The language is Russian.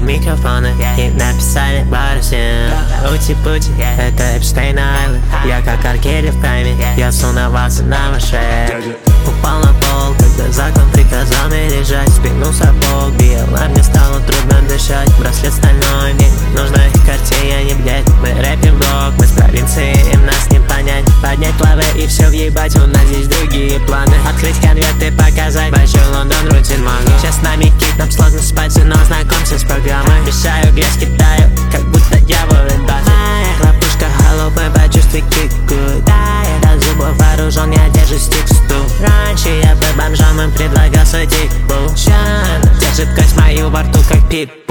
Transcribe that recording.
микрофоны и написали пару стен. Ути-пути, это Эпштейн Айленд. Я как Аркели в прайме, я сунувался на машине. Упал на пол, когда закон приказал мне лежать. Спину сапог бил, а мне стало трудно дышать. Браслет стальной, мне нужно их карте, я не блядь. Мы рэпим дог, мы с провинции, им нас не понять. Поднять лавы и все въебать, у нас здесь другие планы. Открыть конверты, показать большой Лондон, рутин могу. Сейчас с нами кит, нам сложно спать, но знакомься с программой. Мешаю, грязь кидаю, как будто дьявол и баффи. Хлопушка, холопы, почувствуй кик-гуд. Да, я до зубов вооружен, я держу стик стул. Раньше я был бомжом, им предлагал свой тик-бул. Держит кость мою во рту, как пип.